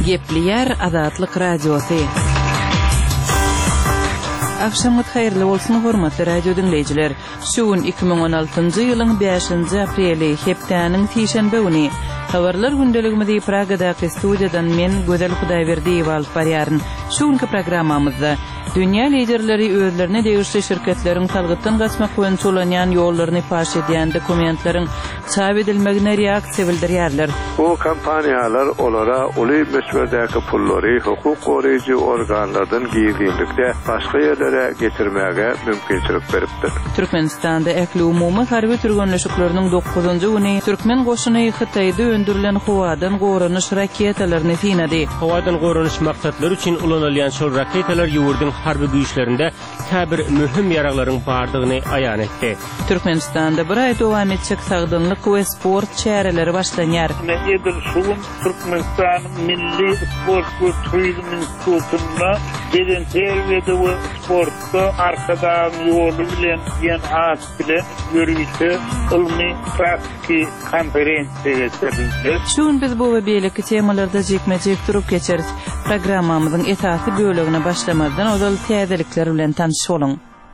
Gepli yer Azatlyk radiosu. Akşamyt hayrly bolsun hormatly radio dinleyijiler. Şuun 2016-njy ýylyň 5-nji apreli hepdäniň tişenbe güni habarlar gündeligimizi Pragadaky studiýadan men Gözel Hudaýberdiýew alyp barýaryn. Şuunky programmamyzda dünya liderleri özlerine degişli şirketlerin talgytdan gaçmak boýunça ulanýan ýollaryny paş edýän dokumentleriň çap edilmegine reaksiýa bildirýärler. Bu kampaniýalar olara uly meşwerdäki pullary hukuk goraýjy organlardan gizlilikde başga ýerlere getirmäge mümkinçilik beripdir. Türkmenistanda ähli umumy harby türgünleşikleriniň 9-njy güni Türkmen goşuny Hytaýda öndürilen howadan goranyş raketalaryny synady. Howadan goranyş maksatlary üçin ulanylýan şol raketalar ýurdun harby güýçlerinde käbir mühim ýaraglaryň bardygyny aýan etdi. Türkmenistanda bir aý dowam etjek sagdynlyk we sport çäreleri başlanýar. Meýdir şuň Türkmenistan milli sport we turizm institutyna sedentariýete we sportda arkadan ýoly bilen ýen at bilen ýörüýse ilmi praktik konferensiýa geçirildi. Şuň biz bu we beýleki temalarda jekmejek durup geçeriz. Programmamyzyň esasy bölegine başlamadan ozal täzelikler bilen tanışyp bolun.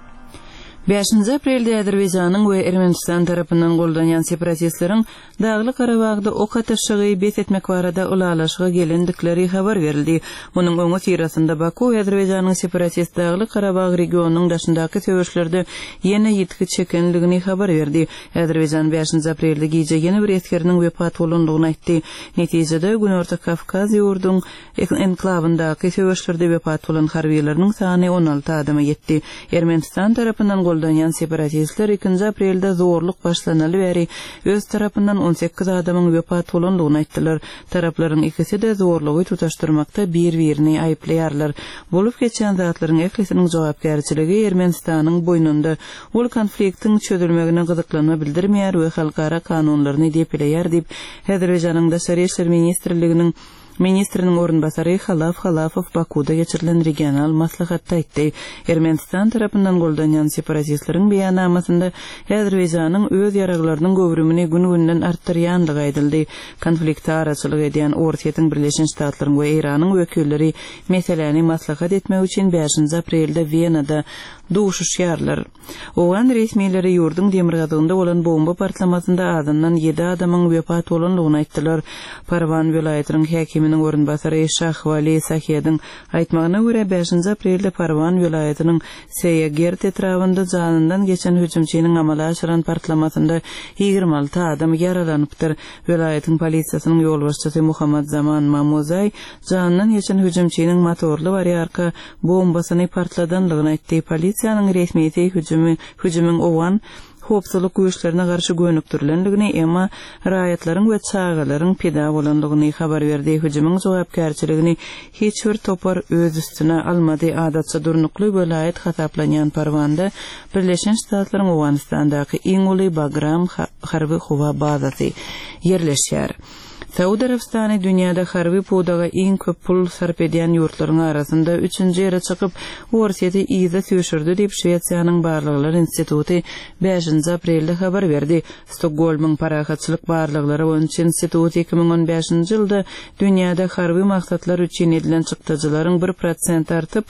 5-nji aprelde Azerbaýjanyň we Ermenistan tarapyndan goldanýan separatistleriň Dagly Karabagda ok ataşygy bet etmek barada ulalaşyga gelendikleri habar berildi. Munyň öňü sirasynda Baku Azerbaýjanyň separatist Dagly Karabag regionunyň daşyndaky söwüşlerde ýene ýetki çekenligini habar berdi. Azerbaýjan 5-nji aprelde gije ýene bir eskeriniň wepat bolandygyny aýtdy. Netijede Günorta Kafkaz ýurduň enklawyndaky söwüşlerde wepat bolan harbiýerleriň sany 16 adama ýetdi. Ermenistan tarapyndan goldanýan separatistler 2 aprelde zorluk başlanaly beri öz tarapyndan 18 adamyň wepat bolandygyny aýtdylar. Taraplaryň ikisi de zorlugy tutaşdyrmakda bir-birini aýplaýarlar. Bolup geçen zatlaryň eklisiniň jogapkärçiligi Ermenistanyň boýnunda. Ol konfliktiň çözülmegine gyzyklanma bildirmeýär we halkara kanunlaryny depleýär diýip Azerbaýjanyň Daşary işler ministriniň orunbasary Halafow Bakuda geçirilen regional maslahatda aýtdy. Ermenistan tarapyndan goldanýan separatistleriň beýanamasynda Azerbaýjanyň öz ýaraglarynyň göwrümini gün-günden artdyrýandygy aýdyldy. Konfliktde araçylyk edýän Ortiýetiň Birleşen Ştatlaryň we Iranyň wekilleri meseleni maslahat etmek üçin 5-nji aprelde Wienada duşuşýarlar. Owan resmiýetleri ýurdun demirgadygynda bolan bomba partlamasynda azyndan 7 adamyň wepat bolandygyny aýtdylar. Parwan welaýatynyň häkiminiň orunbasary Şahwali Sahydyň aýtmagyna görä 5-nji aprelde Parwan welaýatynyň Seyegert etrawynda janyndan geçen hüjümçiniň amala aşyran partlamasynda 26 adam yaralanypdyr. Welaýatyň polisiýasynyň ýol başçysy Muhammad Zaman Mamuzay janyndan geçen hüjümçiniň motorly barýarka bombasyny partladanlygyny aýtdy. Polisiýanyň resmiýeti hüjümüň owan hopsuzlyk güýçlerine garşy gönüktirilendigini, emma raýatlaryň we çağalaryň pida bolandygyny habar berdi. Hüjümüň jogapkärçiligini hiç bir topar öz üstüne almady. Adatça durnukly welaýat hasaplanýan Parwanda Birleşen Ştatlaryň Owanistandaky iň uly Bagram harby howa bazasy ýerleşýär. Saudiya Arabistany dünýäde harby pudaga iň köp pul sarf edýän ýurtlaryň arasynda 3-nji ýere çykyp Orsiýety iýde süýşürdi diýip Şweýçarýanyň Barlyklar instituty 5-nji aprelde habar berdi. Stokgolmyň parahatçylyk barlyklary boýunça institut 2015-nji ýylda dünýäde harby maksatlar üçin edilen çykdyjylaryň 1% artyp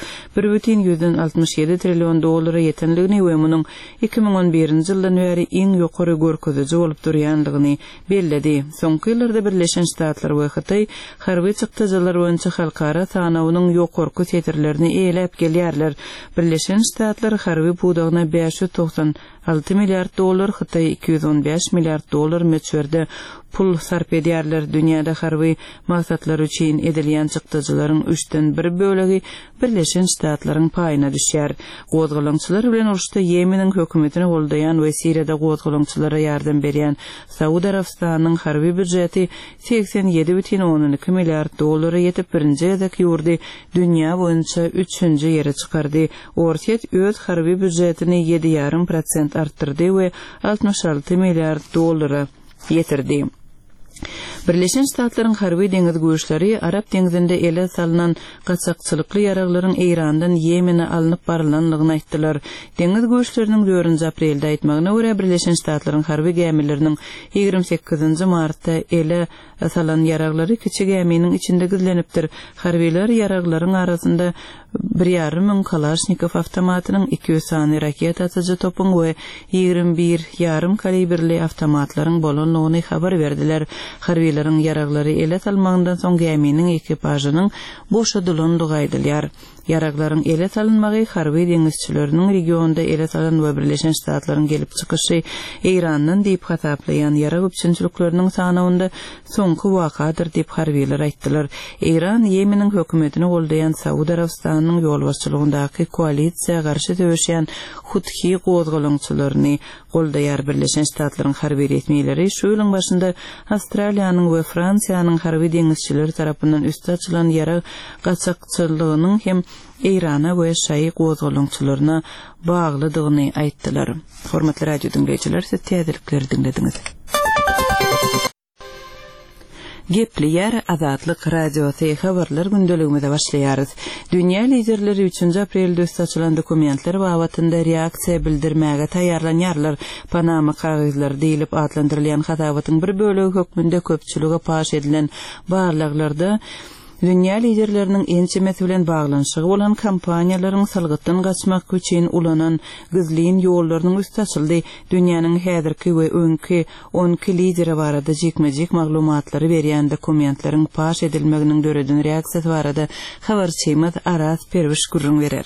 1,67 trillion dollara ýetenligini we munyň 2011-nji ýyldan beri iň ýokary görkeziji bolup durýandygyny belledi. Soňky ýyllarda Birleşen Ştatlar we Hytaý harby çykdyjylar boýunça halkara tanawynyň ýokarky setirlerini eýlep gelýärler. Birleşen Ştatlar harby pudagyna 596 milliard dollar, Hytaý 215 milliard dollar meçwerde pul sarf edýärler. Dünýäde harby maksatlar üçin edilýän çykdyjylaryň 3-den 1 bölegi Birleşen Ştatlaryň paýyna düşýär. Gozgalaňçylar bilen uruşda Ýemeniň hökümetini goldaýan we Siriýada gozgalaňçylara ýardam berýän Saudiya Arabistanynyň harby büdjeti 87,12 milliard dollara ýetip birinji ýerdeki ýurdy dünýä boýunça 3-nji ýere çykardy. Ortiýet öz harby büdjetini 7,5% artdyrdy we 66 milliard dollara ýetirdi. Birleşen Ştatlaryň harby deňiz güýçleri Arap deňizinde ele salynan gaçakçylykly ýaraglaryň Eýrandan Ýemene alınıp barılanlygyny aýtdylar. Deňiz güýçleriniň 4 aprelde aýtmagyna görä Birleşen Ştatlaryň harby gemileriniň 28 martda ele salan ýaraglary kiçik geminiň içinde gizlenipdir. Harbiler ýaraglaryň arasynda 1,5 Kalashnikov avtomatynyň 200 sany raket atıcı topun we 21 yarım kaliberli avtomatlaryň bolanlygyny habar berdiler. Harbilerin yaraglary ele salmagyndan soň geminiň ekipajynyň boşadylandygy aýdylýar. Yaraglaryň ele salynmagy harby deňizçileriniň regionda ele salan we Birleşen Ştatlaryň gelip çykyşy Eýrandan diýip hataplayan yarag üçinçilikleriniň sanawynda soňky wakadyr diýip harbiler aýtdylar. Eýran Ýemeniň hökümetini goldayan Saudy Arabistanynyň ýolbaşçylygyndaky koalisiýa garşy döwüşýän Huthi gozgalaňçylaryny goldaýar. Birleşen Ştatlaryň harby resmiýetleri şu ýylyň başynda Australiýanyň we Fransiýanyň harby deňizçileri tarapyndan üstü açylan yarag gaçakçylygynyň hem Eýrana we şaý gozgalaňçylaryna baglydygyny aýtdylar. Hormatly radio dinleýijiler, siz täzelikleri dinlediňiz. Gepli ýer Azatlyk radiosy habarlar gündeligimizde başlaýarys. Dünýä liderleri 3 aprelde üstü açylan dokumentler babatynda reaksiýa bildirmäge taýýarlanýarlar. Panama kagazlary diýilip adlandyrylýan hatawatyň bir bölegi hökmünde köpçülüge paş edilen barlyklarda dünýä liderleriniň ençe mesulen baglanşygy bolan kampaniýalaryň salgytdan gaçmak üçin ulanan gizliň ýollarynyň üstü açyldy. Dünýäniň häzirki we öňki 10 lideri barada jekmejek maglumatlary berýän dokumentlaryň paş edilmeginiň döredin reaksiýasy barada habarçymyz Aras Perwiş gurrun berer.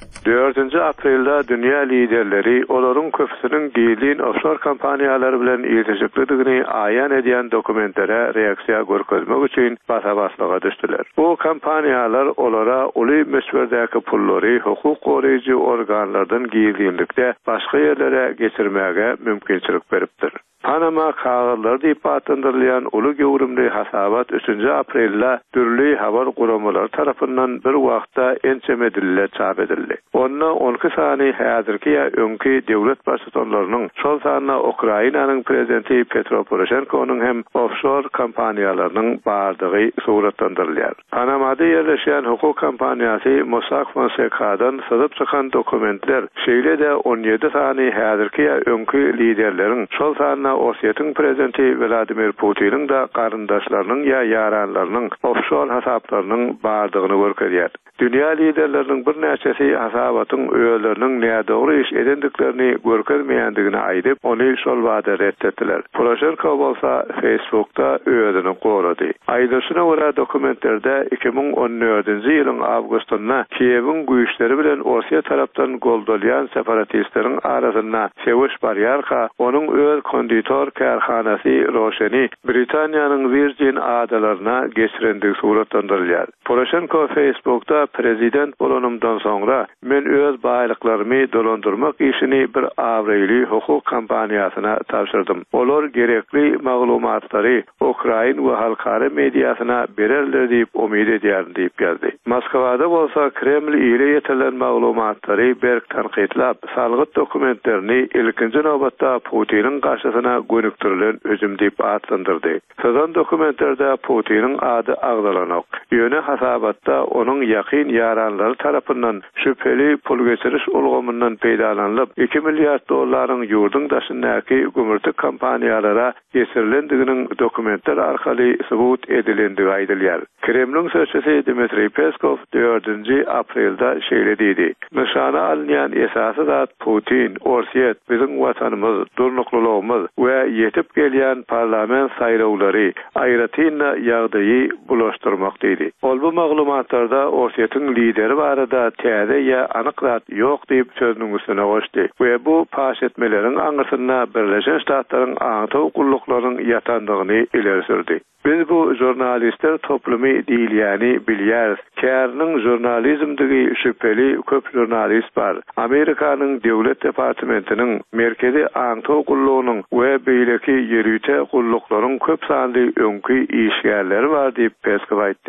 4 aprelde dünya liderleri olaryň köpüsiniň giyilin offshore kampaniýalary bilen ýetişikligini aýan edýän dokumentlere reaksiýa görkezmek üçin basa-baslyga düşdiler. Bu kampaniýalar olara uly meşwerdäki pullary hukuk goraýjy organlardan giyildiňlikde başga ýerlere geçirmäge mümkinçilik beripdir. Panama kagazlary diýip adlandyrylýan uly gowrumly hasabat 3 aprelde türli habar guramalary tarapyndan bir wagtda ençemedille çap edildi. Onda 12 sany häzirki ýa öňki döwlet başçylarynyň şol sanyna Ukrainanyň prezidenti Petro Poroshenko'nyň hem offshore kampaniýalarynyň bardygy suratlandyrylýar. Panamada ýerleşýän hukuk kampaniýasy Mossack Fonseca'dan sazyp çykan dokumentler şeýle-de 17 sany häzirki ýa öňki liderleriň şol sanyna Ossetyň prezidenti Vladimir Putin'in da garyndaşlarynyň ýa ýaranlarynyň offshore hasaplarynyň bardygyny görkezýär. Dünýä liderleriniň bir näçesi hasabatyň öýeleriniň nädogry iş edendiklerini görkezmeýändigini aýdyp, ony şol wada reddetdiler. Poroshenko bolsa Facebook'ta öýedini gorady. Aýdyşyna görä dokumentlerde 2014-nji ýylyň awgustynda Kiýewiň güýçleri bilen Osiýa tarapdan goldalýan separatistlerin arasynda sewiş barýarka, onuň öz konditor kärhanasy Roşeni Britaniýanyň Virgin adalaryna geçirendigi suratlandyrylýar. Poroshenko Facebook'ta prezident bolanymdan soňra men öz baýlyklarymy dolandyrmak işini bir awrayly hukuk kampaniýasyna tapşyrdym. Olar gerekli maglumatlary Ukrain we halkara mediýasyna bererler diýip umyt edýär diýip ýazdy. Moskwada bolsa Kreml ile ýetilen maglumatlary berk tanqidlap, salgyt dokumentlerini ilkinji nowbatda Putiniň garşysyna gönüktirilen özüm diýip adlandyrdy. Sözan dokumentlerde Putiniň ady agdalanok. Ýöne hasabatda onuň ýakyn ýaranlary tarapyndan şüpheli pul geçiriş ulgamyndan peýdalanlyp 2 milliard dollaryň ýurdun daşyndaky gümürtük kampaniýalara geçirilendiginiň dokumentler arkaly subut edilendigi aýdylýar. Kremliň sözçüsi Dmitri Peskov 4 aprelde şeýle diýdi: "Nişana alynýan esasy zat Putin, Orsiýet, biziň watanymyz, durnuklylygymyz we ýetip gelýän parlament saýlawlary aýratynda ýagdaýy bulaşdyrmak" diýdi. Ol bu maglumatlarda Orsiýetiň lideri barada täze ýa anyk zat ýok diýip sözüniň üstüne goşdy we bu paş etmeleriň aňyrsynda Birleşen Ştatlaryň aňtaw gulluklarynın ýatandygyny ileri sürdi. Biz bu jurnalistler toplumy diýilýäni bilýäris. Kärniň jurnalizmdigi şüpheli köp jurnalist bar. Amerikanyň döwlet departamentiniň merkezi aňtaw gullugynyň we beýleki ýerüte gulluklaryň köp sanly öňki işgärleri bar diýip Peskov aýtdy.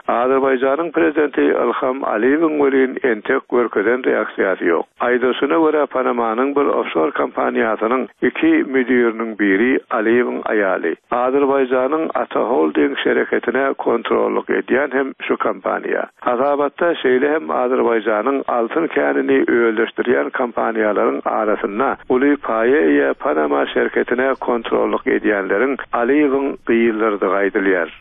Azerbaycan'ın prezidenti İlham Aliyev'in verin entek görkeden reaksiyası yok. Aydosuna göre Panama'nın bir offshore kampaniyasının 2 müdürünün biri Aliyev'in ayali. Azerbaycan'ın Ata Holding şirketine kontrollük ediyen hem şu kampanya. Hazabatta şeyle hem Azerbaycan'ın altın kenini öldürtüyen kampanyaların arasında ulu paye Panama şirketine kontrollük ediyenlerin Aliyev'in kıyılırdı gaydılıyar.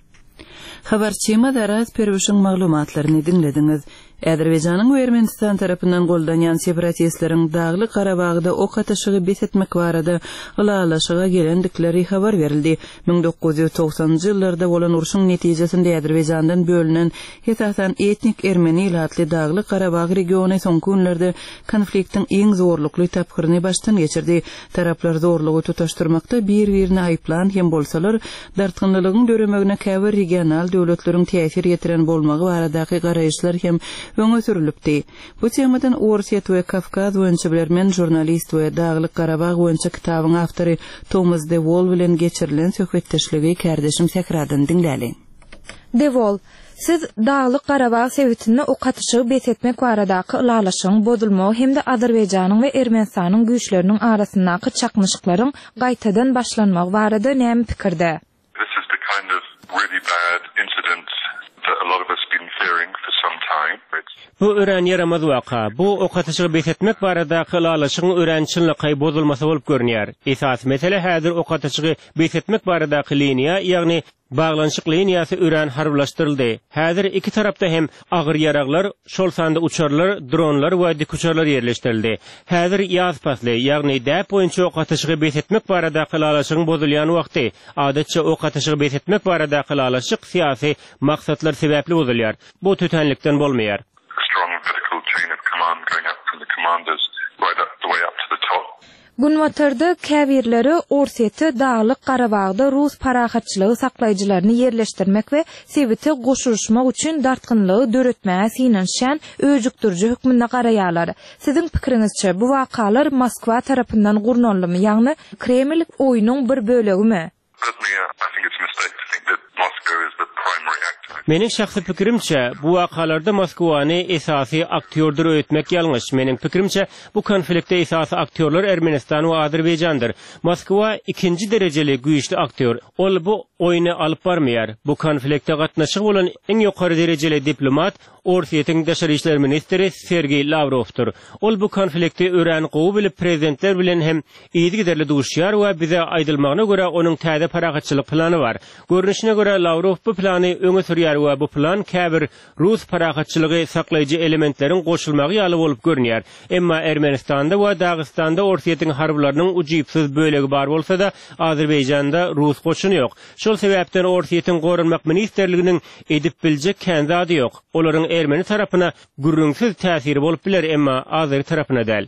Habarçyma Daraz Pervuş'un maglumatlaryny dinlediniz. Azerbayjanyň we Ermenistan tarapyndan goldanýan separatistlerin Dagly Garabagda ok atyşygy besetmek barada ılalaşyga gelendikleri habar berildi. 1990-njy ýyllarda bolan uruşyň netijesinde Azerbayjandan bölünen hetatan etnik Ermeni ilatly Dagly Garabag regiony soňky günlerde konfliktiň iň zorlukly tapgyryny başdan geçirdi. Taraplar zorlugy tutaşdyrmakda bir-birini aýplan hem bolsalar dartgynlygyň döremegine käbir regional döwletleriň täsir ýetiren bolmagy baradaky garaýşlar hem öňe sürülipdi. Bu temadan Orset we Kafkaz boýunça bilermen jurnalist we Dagly Garabag boýunça kitabyň awtory Thomas de Wol bilen geçirilen söhbetdeşligi kärdeşim tekrardan dinläli. De Wol, siz Dagly Garabag sebitini ok atyşygy besetmek baradaky ılalaşygyň bozulmagy hem de Azerbayjanyň we Ermenistanyň güýçleriniň arasyndaky çakmyşyklaryň gaýtadan başlanmagy barada näme pikirde? This is the kind of really bad incident that a lot of us been fearing for some time. Bu ören yaramaz waka. Bu ok atyşygy besetmek baradaky ılalaşygyň örençilniki bozulmasy bolup görünýär. Esas mesele häzir ok atyşygy besetmek baradaky liniýa, ýagny baglanşyk liniýasy ören harbylaşdyryldy. Häzir iki tarapda hem agyr yaraglar, şol sanda uçarlar, dronlar we dik uçarlar ýerleşdirildi. Häzir ýaz pasly, ýagny däp boýunça ok atyşygy besetmek baradaky ılalaşygyň bozulýan wagty. Adatça ok atyşygy besetmek baradaky ılalaşyk syýasy maksatlar sebäpli bozulýar. Bu tötenlikden bolmaýar. Strong vertical chain of command going up from the commanders right up the way up to the top. Gunwatarda käbirleri Orseti Dagly Garabagda Rus parahatçylygy saklaýjylaryny ýerleşdirmek we sebiti goşuluşmak üçin dartgynlygy döretmäge sinenşän öjükdürjü hükmünde garaýarlar. Siziň pikiриňizçe bu wakalar Moskwa tarapyndan gurnanlymy, ýagny Kreml oýunyň bir bölegimi? I think it's a mistake to think that Moscow is the primary actor. Mening şahsy pikirimçe bu wakalarda Moskwany esasy aktýordur öýtmek ýalňyş. Mening pikirimçe bu konfliktde esasy aktýorlar Ermenistan we Azerbayjandyr. Moskwa ikinji derejeli güýçli aktýor. Ol bu oýuny alyp barmaýar. Bu konfliktde gatnaşyk bolan iň ýokary derejeli diplomat Orset'in Daşary işler ministri Sergey Lavrovdur. Ol bu konflikti ören gowy bilip prezidentler bilen hem ýygy giderli duşýar we bize aýdylmagyna görä onuň täze paragatçylyk plany bar. Görünüşine görä Lavrov bu plany öňe sürýär we bu plan käbir Rus paragatçylygy saklaýjy elementleriň goşulmagy ýaly bolup görünýär. Emma Ermenistanda we Dagystanda Orset'in harbylarynyň ujypsyz bölegi bar bolsa da Azerbayjanda Rus goşuny ýok. Şol sebäpden Orset'in gorunmak ministerliginiň edip biljek känzady ýok. Olaryň Ermeni tarapyna gürrüňsiz täsiri bolup biler, emma Azer tarapyna däl.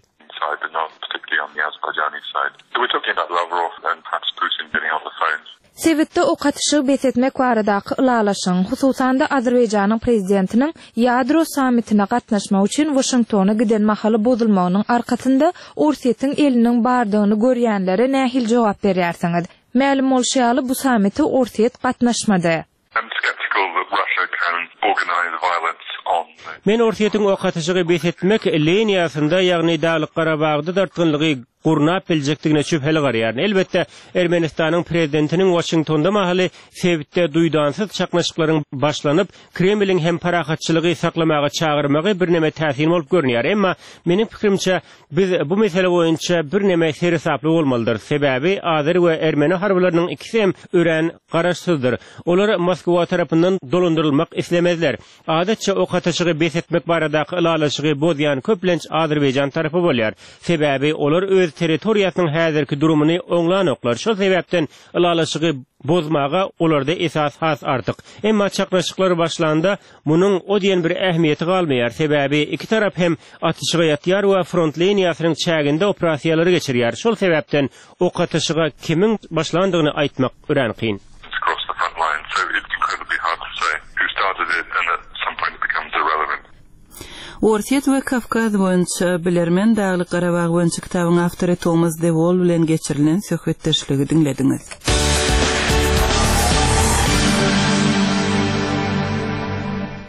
We're talking about Lavrov and perhaps Putin getting on the phones. Sebitde ok atyşygy besetmek baradaky ılalaşygyň, hususan da Azerbayjanyň prezidentiniň ýadro sammitine gatnaşmak üçin Washingtona giden mahaly bozulmagynyň arkasynda Orset'in eliniň bardygyny görýänlere nähil jogap berýärsiňiz? Ma'lum bolşaly bu sammitde Orset gatnaşmady. I'm skeptical that Russia can organize violence on. Men Orset'in ok atyşygy besetmek liniýasynda, ýagny Dagly Garabagda dartgynlygy gurnap biljekdigine şüpheli garýar. Elbetde Ermenistanyň prezidentiniň Washingtonda mahaly sebitde duýdansyz çaknaşyklaryň başlanyp Kremliň hem parahatçylygy saklamagy çağırmagy bir näme täsir bolup görünýär. Emma meniň pikirimçe biz bu mesele boýunça bir näme seresaply bolmalydyr. Sebäbi Azer we Ermeni harbylarynyň ikisi hem ören garaşsyzdyr. Olar Moskwa tarapyndan dolundurulmak islemezler. Adatça ok atyşygy besetmek baradaky ılalaşygy bozýan köplenç Azerbayjan tarapy bolýar. Sebäbi olar öz territoriýasynyň häzirki durumuny oňlan oklar. Şol sebäpden ılalaşygy bozmaga olarda esas has artyk. Emma çaknaşyklar başlanda munyň o diýen bir ähmiýeti galmaýar. Sebäbi iki tarap hem atyşyga ýatýar we front liniýasynyň çäginde operasiýalary geçirýär. Şol sebäpden ok atyşyga kimiň başlandygyny aýtmak ören kyn. Across the front line, so it's incredibly hard to say who started it, and at some point it becomes irrelevant. Orset we Kafkaz boýunça bilermen Dagly Garabag boýunça kitabyň awtory Thomas de Wol bilen geçirilen söhbetdeşligi dinlediňiz.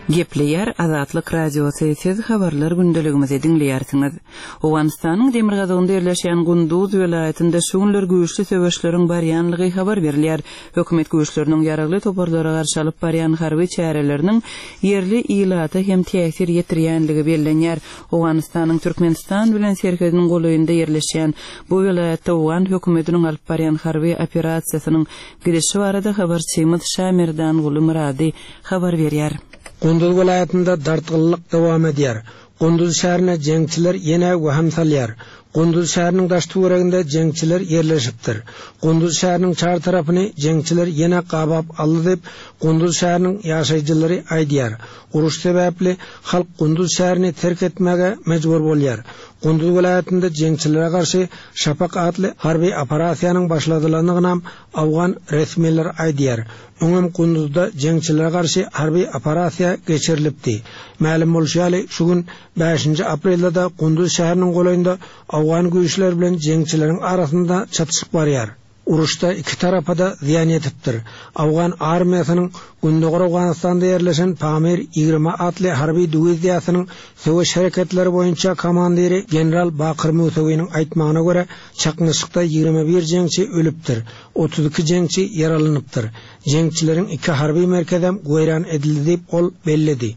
Gepleyer Azatlyk radiosu siz habarlar gündeligimizi dinleýärsiňiz. Owganystanyň Demirgazynda ýerleşýän Gunduz welaýatynda şuňlar güýçli söwüşleriň barýanlygy habar berilýär. Hökümet güýçleriniň ýaragly toparlara garşy alyp barýan harby çäreleriniň ýerli ýylaty hem täsir ýetirýänligi bellenýär. Owganystanyň Türkmenistan bilen serkediniň goýunda ýerleşýän bu welaýatda Owgan hökümetiniň alyp barýan harby operasiýasynyň girişi barada habarçymyz Şamerdan Gulumrady habar berýär. Gunduz vilayetinde dartgınlık devam edýär. Gunduz şäherine jeňçiler ýene waham salýar. Gunduz şäheriniň daş tuğragynda jeňçiler ýerleşipdir. Gunduz şäheriniň çar tarapyny jeňçiler ýene gabap aldy dep Gunduz şäheriniň ýaşaýjylary aýdýar. Uruş sebäpli halk Gunduz şäherini terk etmäge mejbur bolýar. Gunduz vilayetinde jeňçilere garşy Şafak adly harby operasiýanyň başladylandygyna Awgan resmiler aýdýar. Öňem Gunduzda jeňçilere garşy harby operasiýa geçirilipdi. Ma'lum bolýaly, şu gün 5 aprelda Gunduz şäheriniň goýunda Awgan güýçler bilen jeňçileriň arasynda çatışyk barýar. Uruşda iki tarafa da ziyan yetipdir. Awgan armiýasynyň Gündogor Awganystanda ýerleşen Pamir 20 atly harby diwiziýasynyň söwüş hareketleri boýunça komandiri general Bakır Musawiň aýtmagyna görä çaknyşykda 21 jeňçi ölüpdir. 32 jeňçi yaralanypdyr. Jeňçileriň iki harby merkezem goýran edildi diýip ol belledi.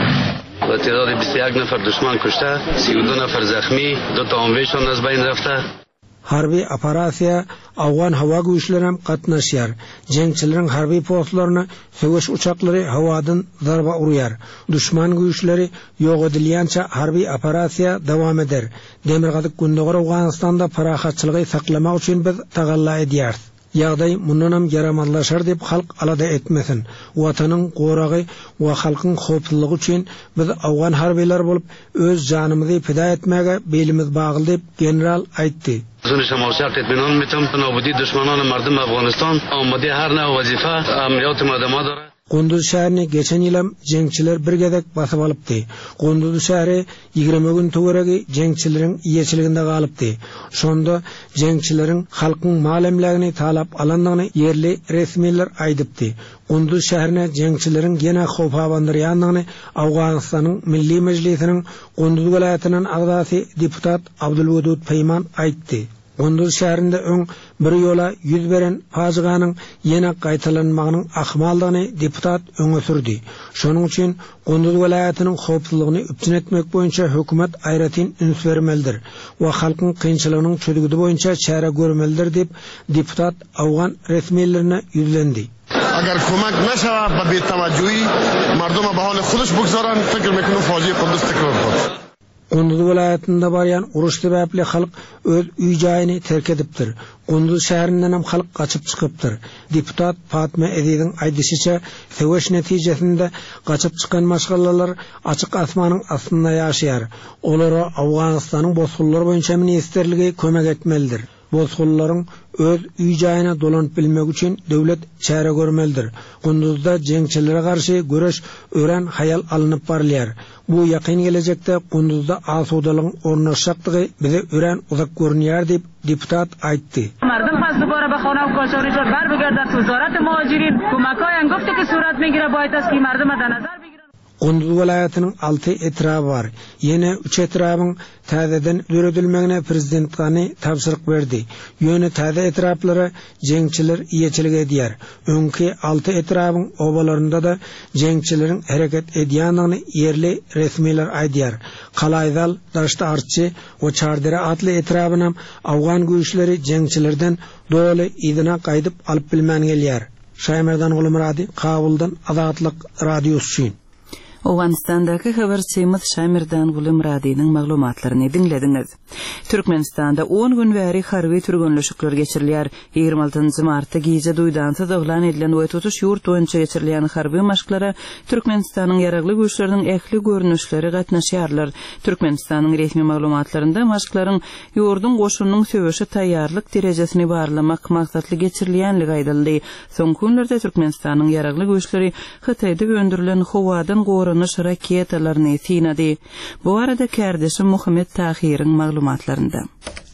و تعداد 21 نفر دشمن کشته 32 نفر زخمی 2 تا آموزشان از بین رفته. Harbi operasiýa Awgan hawa güýçlerinem gatnaşýar. Jeňçileriň harby postlaryna söwüş uçaklary hawadan zarba urýar. Düşman güýçleri ýok edilýänçe harby operasiýa dowam eder. Demirgazyk Gündogor Awganystanda parahatçylygy saklamak üçin biz tagalla edýär. Ýagdaý mundanam ýaramanlaşar dep halk alada etmesin. Watanyň goragy we halkyň howpsuzlygy üçin biz Awgan harbylar bolup öz janymyzy pida etmäge belimiz bagly dep general aýtdy. شما شرط اطمینان میتم به نابودی دشمنان مردم افغانستان آماده هر نوع وظیفه عملیات مردمه داره. Gunduz şäherini geçen ýylam jeňçiler bir gezek basyp alypdy. Gunduz şäheri 20 gün töweregi jeňçileriň ýeçiliginde galypdy. Şonda jeňçileriň halkyň malemlegini talap alandygyny ýerli resmiler aýdypdy. Gunduz şäherine jeňçileriň ýene howpabandyrýandygyny Awganystanyň Milli Mejlisiniň Gunduz welaýatynyň agdasy deputat Abdulwudud Peýman aýtdy. Gunduz şäherinde öň bir ýola ýüz beren fajiganyň ýene gaýtalanmagynyň ahmaldygyny deputat öňe sürdi. Şonuň üçin Gunduz welaýatynyň howpsuzlygyny üpçün etmek boýunça hökümet aýratyn üns bermelidir we halkyň kynçylygynyň çözügüdi boýunça çäre görmelidir dep deputat Awgan resmilerine ýüzlendi. اگر کمک نشود به بی‌توجهی مردم به حال خودش بگذارن فکر میکنم فاجعه قندوز تکرار خواهد. Gunduz vilayetinde baryan uruş sebäpli halk öz üý jaýyny terk edipdir. Gunduz şäherinden hem halk gaçyp çykypdyr. Deputat Fatma Eziziň aýdyşyça, söwüş netijesinde gaçyp çykan maşgallalar açyk asmanyň astynda ýaşaýar. Olara Awganystanyň bozgullar boýunça ministerligi kömek etmelidir. Bozgullaryň öz üý jaýyna dolanyp bilmek üçin döwlet çäre görmelidir. Gunduzda jeňçilere garşy göreş ören hayal alınıp barylýar. Bu ýakyn gelecekde Gunduzda asudalygyň ornaşakdygy bize ören uzak görünýär dep deputat aýtdy. Mardum has dubara be khona koşary shod bar begardat wazarat muhajirin kumakayan gofte ki surat megire bayt as ki mardum da nazar Gunduz welaýatynyň 6 etraby bar. Ýene 3 etrabyň täzeden döredilmegine prezident gany tapşyryk berdi. Ýöne täze etraplary jeňçiler ýeçilik edýär. Öňki 6 etrabyň obalarynda da jeňçileriň hereket edýändigini ýerli resmiler aýdýar. Kalaýdal, Daşty Artçy we Çardere atly etrabyna Awgan güýçleri jeňçilerden doly ýygyna gaýdyp alyp bilmän gelýär. Şaýmerdan Gulumrady, Kabuldan Azatlyk radiosu. Owganystandaky habarçymyz Şamerdan Gulumradynyň maglumatlaryny dinlediňiz. Türkmenistanda 10 gün bäri harby türgünleşikler geçirilýär. 26 martda gije duýdansa daglan edilen we tutuş ýurt boýunça geçirilýän harby maşklara Türkmenistanyň ýaragly güýçleriniň ähli görnüşleri gatnaşýarlar. Türkmenistanyň resmi maglumatlarynda maşklaryň ýurdun goşunyň söwüşi taýýarlyk derejesini barlamak maksatly geçirilýänligi aýdyldy. Soňky günlerde Türkmenistanyň ýaragly güýçleri Hitaýda gönderilen howadan raketalaryny sinadi. Bu arada kardeşim Muhammed Tahir'in maglumatlarında.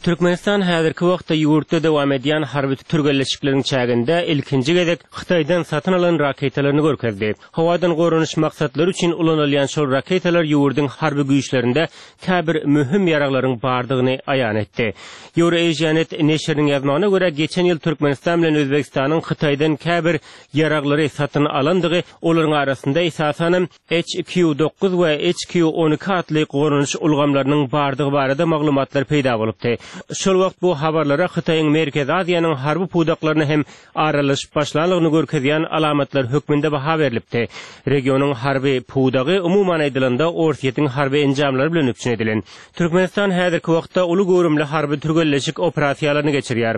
Türkmenistan häzirki wagtda ýurtda dowam edýän harby türgelleşikleriň çäginde ilkinji gezek Hytaýdan satyn alan raketalaryny görkezdi. Hawadan gorunuş maksatlary üçin ulanylýan şol raketalar ýurdyň harby güýçlerinde käbir mühim ýaraklaryň bardygyny aýan etdi. Euroasianet neşriniň ýazmagyna görä geçen ýyl Türkmenistan bilen Özbekistanyň Hytaýdan käbir ýaraklary satyn alandygy, olaryň arasynda esasen HQ-9 we HQ-12 atly gorunuş ulgamlarynyň bardygy barada maglumatlar peýda bolupdy. Şol wagt bu habarlara Hytaýyň Merkez Aziýanyň harby pudaklaryny hem aralaşyp başlanlygyny görkezýän alamatlar hökmünde baha berilipdi. Regionyň harby pudagy umumyň aýdylanda Orsiýetiň harby enjamlary bilen öpçün edilen. Türkmenistan häzirki wagtda uly görümli harby türgelleşik operasiýalaryny geçirýär.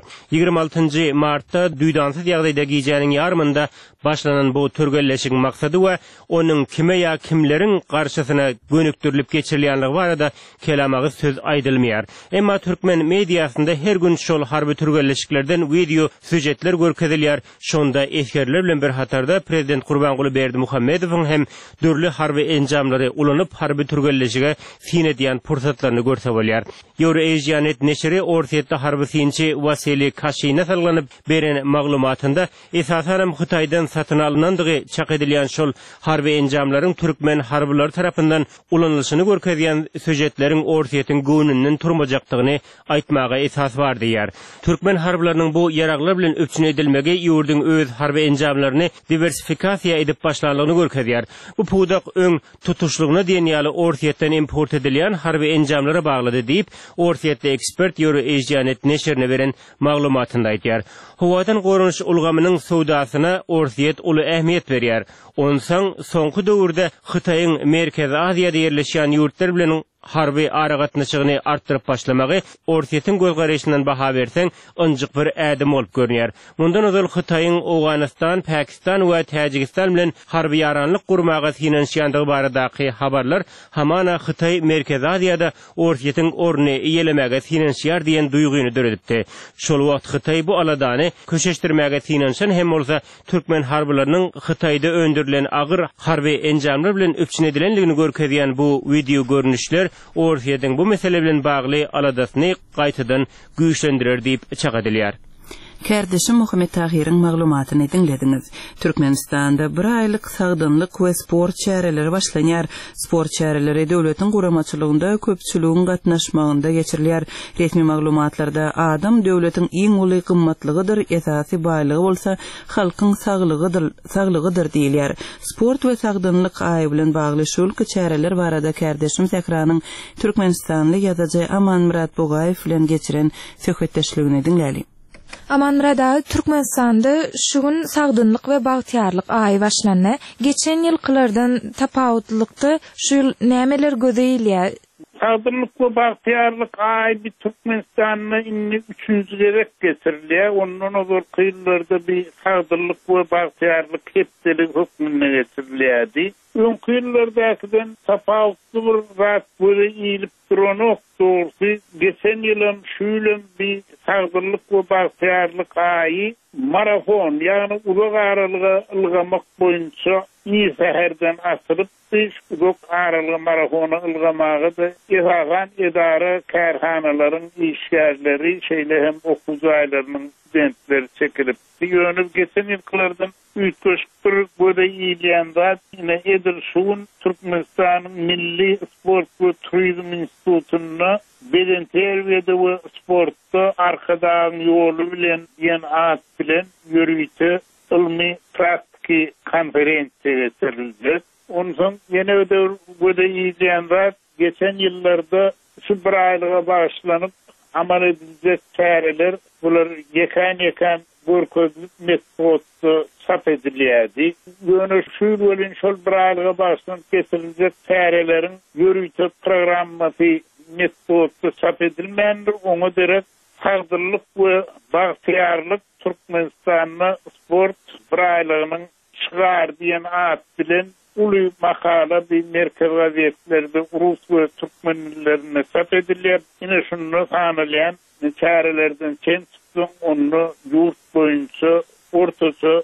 26 martda düýdansyz ýagdaýda giýjäniň ýarmynda başlanan bu türgelleşigiň maksady we onuň kime ýa kimleriň garşysyna gönükdirilip geçirilýänligi barada kelamagy söz aýdylmaýar. Emma Türkmen mediasında her gün şol harby türgelleşiklerden video süjetler görkezilýär. Şonda eskerler bilen bir hatarda Prezident Gurbanguly Berdimuhammedowyň hem dürli harby enjamlary ulanyp harby türgelleşige fin edýän pursatlaryny görse bolýar. Euroasianet neşri Orsiýetde harby sinçi Vasily Kashyna salganyp beren maglumatynda esasen Hytaýdan satyn alynandygy çak edilýän şol harby enjamlaryň türkmen harbylary tarapyndan ulanylşyny görkezýän süjetleriň Orsiýetiň göwnünden turmajakdygyny aýtmaga esas bar diýär. Türkmen harbylarynyň bu ýaraglar bilen öpçün edilmegi ýurdyň öz harby enjamlaryny diversifikasiýa edip başlanlygyny görkezýär. Bu pudak öň tutuşlugyna diýen ýaly Orsiýetden import edilýän harby enjamlara baglady diýip Orsiýetde ekspert Euroasianet neşrine beren maglumatynda aýtýar. Hawadan gorunuş ulgamynyň sowdasyna Orsiýet uly ähmiýet berýär. Onsoň soňky döwürde Hytaýyň Merkez Aziýada ýerleşýän ýurtlar bilen harby aragatnaşygyny artdyryp başlamagy Orsiýetiň gözgaraşyndan baha berseň ynjyk bir ädim bolup görünýär. Mundan öňe Hytaýyň Awganistan, Pakistan we Täjikistan bilen harby ýaranlyk gurmaga finansiýandygy baradaky habarlar hamana Hytaý Merkez Aziýada Orsiýetiň orny iýelemege finansiýar diýen duýguny döredipdi. Şol wagt Hytaý bu aladany köşeşdirmäge finansiýan hem bolsa türkmen harbylarynyň Hytaýda öndürilen agyr harby enjamlar bilen öpçün edilenligini görkezýän bu video görnüşler Orsiýetiň bu mesele bilen bagly aladasyny gaýtadan güýçlendirer diýip çak edilýär. Kardeşim Muhammed Tahir'in maglumatyny dinlediňiz. Türkmenistanda bir aýlyk sagdynlyk we sport çäreleri başlanýar. Sport çäreleri döwletiň guramaçylygynda köpçüligiň gatnaşmagynda geçirilýär. Resmi maglumatlarda adam döwletiň iň uly gymmatlygydyr, esasy baýlygy bolsa halkyň saglygydyr diýilýär. Sport we sagdynlyk aýy bilen bagly şol çäreler barada kardeşim Zehranyň Türkmenistanly ýazaja Aman Murat Bogaýew bilen geçiren söhbetdeşligini dinläli. Amanrada Türkmenistanda şugun sagdynlyk we bagtyarlyk aýy başlandy. Geçen ýylkylardan tapawutlykda şu ýyl nämeler gözeýilýär? Sagdynlyk we bagtyarlyk aýy bir Türkmenistanyň inni 3-nji gerek getirilýär. Ondan öňür kıyılarda bir sagdynlyk we bagtyarlyk hepdelik hökmüne getirilýärdi. Öňkü ýyllardakydan tapawutly bir zat böyle iýilip duranok doğrusu geçen ýylym şu ýylym bir sagdynlyk we bagtyarlyk aýy marafon ýagny uzak aralyga ylgamak boýunça ýyserden asyryp uzak aralyga marafona ylgamagy da esasan edara kärhanalaryň işgärleri şeýle hem okuwçylarynyň studentleri çekilip ýönüp geçen ýyllardan üýtgeşdir böyle ýylýanda ine edir şuun Türkmenistanyň Milli Sport we Turizm Institutyna beden terbiýede we sportda arkadaň ýoly bilen ýen at bilen ýörüýte ilmi praktiki konferensiýa geçirildi. Ondan ýene böyle ýylýanda geçen ýyllarda şu bir aýlyga başlanyp amal edilecek çäreler bular ýekan görkezlik metodda çap edilýärdi. Ýöne şu bilen şol bir aýlyga başlanyp geçiriljek çärelerin ýörüýte programmasy metodda çap edilmändir. Oňa derek sagdynlyk we bagtyarlyk Türkmenistanyň sport bir aýlygynyň şygar diýen at bilen uly makala bir merkez gazetlerde Rus we türkmen dillerinde çap edilýär. Ine şunu sanalýan çärelerden çen çıkdyň onu ýurt boýunça ortaça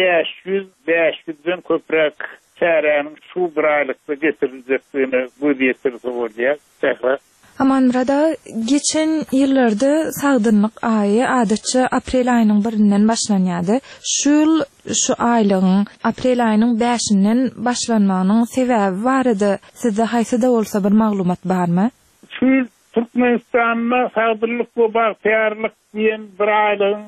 500-500den köprek çärenin şu bir aýlykda getirilýäkdigini bu diýerse bolýar. Amanrada geçen yıllarda sagdynlyk ayı adatça aprel ayının 1-inden başlanýardy. Şu aylığın aprel ayının 5-inden başlanmagynyň sebäbi bardy. Sizde haýsy da bolsa bir maglumat barmy? Şu Türkmenistan'da sagdynlyk we bagtýarlyk diýen bir aylığın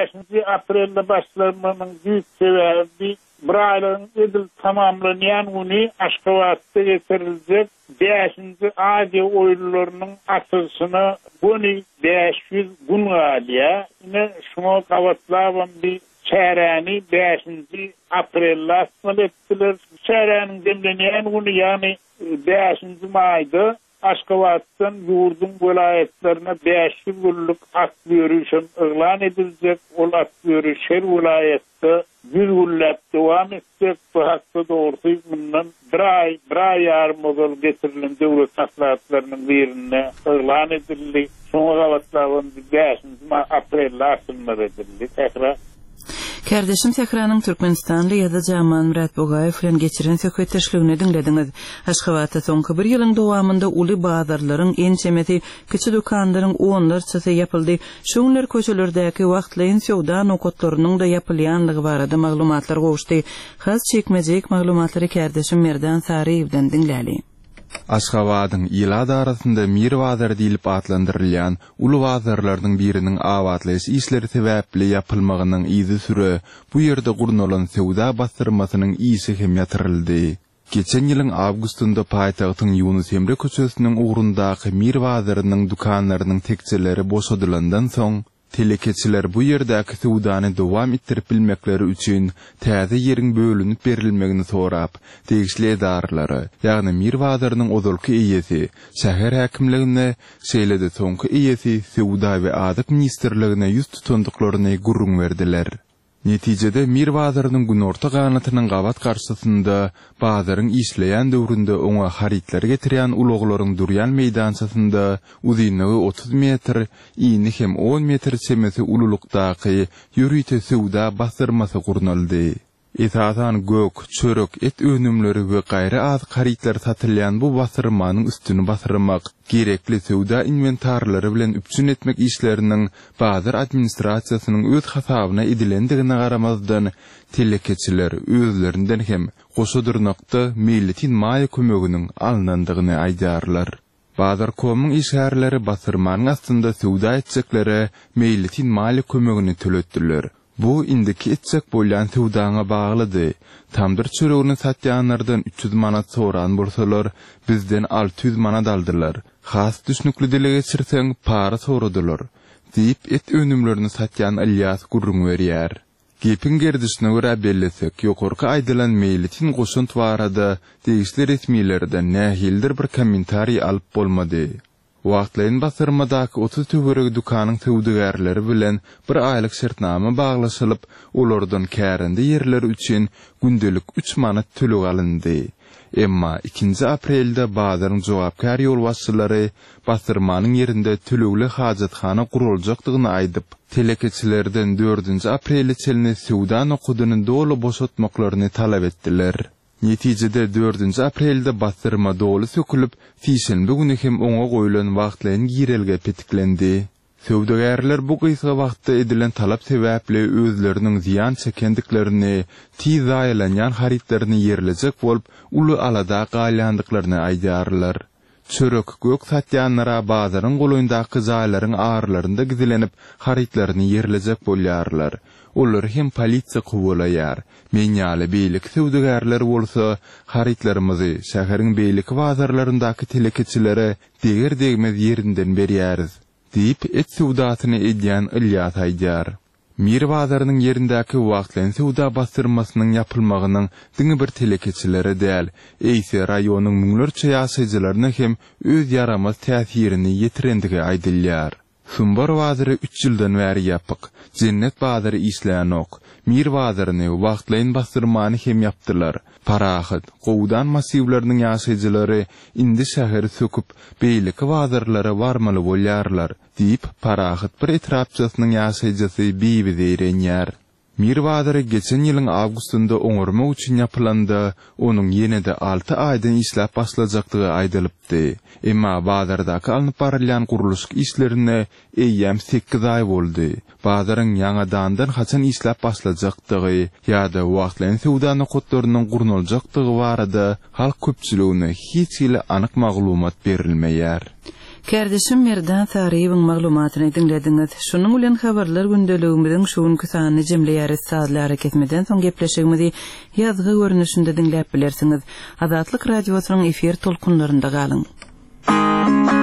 5 aprelde başlanmagynyň büyük sebäbi bir aylığın edil tamamlanýan uny Aşgabatda geçiriljek 5-nji Aziýa oýunlarynyň açylyşyna buni 500 gün galýa. Ine şoňa gawatlawan bir çäräni 5-nji aprelde asmal etdiler. Çäräniň demlenýän uny ýani 5-nji maýda Aşgabatdan ýurdun vilayetlerine 500 günlük at ýürüşüm elan ediljek. Ol at ýürüş her vilayetde 100 günläp dowam etjek. Bu hakda dogry bundan bir ay ýarym bol getirilen döwlet maslahatlarynyň birine elan edildi. Soňra wagtlaryň 5-nji aprelde asylma edildi. Kardeşim Sehranyň Türkmenistanly ýa-da Jaman Murat Bogaýew bilen geçiren söhbetdeşligini diňlediňiz. Aşgabatda soňky bir ýylyň dowamında uly bazarlaryň ençemeti kiçi dokanlaryň onlarçasy ýapyldy. Şoňlar köçelerdäki wagtlaýyn sowda nokotlarynyň da ýapylýanlygy barada maglumatlar gowuşdy. Has çekmejek maglumatlary kardeşim Merdan Sariýewden diňläli. Aşgabatyň ýylada arasynda Mir bazary diýilip atlandyrylýan uly bazarlarynyň biriniň awatlaýyş işleri sebäpli ýapylmagynyň izi süre bu ýerde gurnulan sowda bastyrmasynyň isi hem ýatyryldy. Geçen ýylyň awgustunda paýtagtyň Ýunus Emre köçesiniň ugrundaky Mir bazarynyň dukanlarynyň tekçeleri boşadylandan soň telekeçiler bu ýerdäki sowdany dowam etdirip bilmekleri üçin täze ýeriň bölünip berilmegini sorap, degişli edarlary, ýagny Mir bazarynyň ozalky eýesi, şäher häkimligine, şeýlede soňky eýesi sowda we adat ministrligine ýüz tutandyklaryny gurrun berdiler. Netijede Mir bazarynyň günorta ganatynyň gabat garşysynda bazaryň işleýän döwründe oňa haritler getirýän uluglaryň durýan meýdançasynda uzynygy 30 metr, ýyny hem 10 metr çemesi ululukdaky ýürüýte sowda bastyrmasy gurnaldy. Esasan gök, çörek, et önümleri we gaýry az haritler satylýan bu bastyrmanyň üstüni bastyrmak, gerekli sowda inventarlary bilen üpçün etmek işleriniň bazar administrasiýasynyň öz hasabyna edilendigine garamazdan telekeçiler özlerinden hem goşadyrnakda milletin maýa kömeginiň alnandygyny aýdarlar. Bazar komyň işgärleri bastyrmanyň astynda sowda etjekleri milletin maýa kömegini töletdiler. Bu indiki etjek bolýan sowdaňa baglydy. Tamdyr çöregini satýanlardan 300 manat soran bolsalar, bizden 600 manat aldylar. Has düşnükli dile geçirseň para soradylar. Diýip et önümlerini satýan Ilyas gurrun berýär. Gepin gerdisine göre bellesek, ýokarky aýdylan meýletin goşunt barada degişli resmiýlerden nähildir bir kommentari alyp bolmady. Wagtlaýyn bastyrmadaky 30 töwerek dukanyň sowdagärleri bilen bir aýlyk şertnama baglaşylyp, olardan kärende ýerler üçin gündelik 3 manat töleg alyndy. Emma 2 aprelde bazaryň jogapkar ýolbaşçylary bastyrmanyň ýerinde tölegli hajatxana guruljakdygyny aýdyp, telekeçilerden 4 aprelde çelini sowda nokudyny dolu boşatmaklaryny talap etdiler. Netijede 4 aprelde bastyrma dolu sökülüp, fişenbe güni hem oňa goýulan wagtlaryň girelge petiklendi. Sowdagärler bu gysga wagtda edilen talap sebäpli özleriniň ziýan çekendiklerini, tiz aýlanýan haritlerini ýerlejek bolup, uly alada galýandyklaryny aýdarlar. Çörek gök satýanlara bazaryň goloýundaky jaýlaryň arlarynda gizilenip, haritlerini ýerlejek bolýarlar. Olar hem polisiýa gowulaýar. Meňňaly beýlik sowdagärler bolsa, haritlerimizi şäheriň beýlik bazarlaryndaky telekeçilere deger degmez ýerinden berýäris, diýip et sowdasyny edýän Ilyas aýdýar. Mir bazarynyň ýerindäki wagtlaýyn sowda bastyrmasynyň ýapylmagynyň diňi bir telekeçilere däl, eýse raýonyň müňlerçe ýaşaýjylaryna hem öz ýaramaz täsirini ýetirendigi aýdylýar. Sumbar bazary 3 ýyldan bäri ýapyk, Cennet bazary işleýänok, Mir bazaryny wagtlaýyn bastyrmany hem ýapdylar. Parahat, gowdan massiwlarynyň ýaşaýjylary indi şäheri söküp, beýleki bazarlara barmaly bolýarlar, diýip parahat bir etrapçysynyň ýaşaýjysy bibi diýenýär. Mirwazary geçen ýylyň awgustynda oňurmak üçin ýapylandy. Onuň ýene-de 6 aýdan işläp başlajakdygy aýdylypdy. Emma bazardaky alınıp barylýan guruluş işlerine eýýäm 8 aý boldy. Bazaryň ýangadandan haçan işläp başlajakdygy ýa-da wagtlaryň sowdany kotlarynyň guruljakdygy barada halk köpçüligine hiç ýyly anyk maglumat berilmeýär. Kardeşim Merdan Tariýewiň maglumatyny dinlediňiz. Şunuň bilen habarlar gündeligimiziň şuňky sanyny jemleýär saatlar hareketmeden soň gepleşigimizi ýazgy görnüşinde dinläp bilersiňiz. Azatlyk radiosynyň efir tolkunlarynda galyň.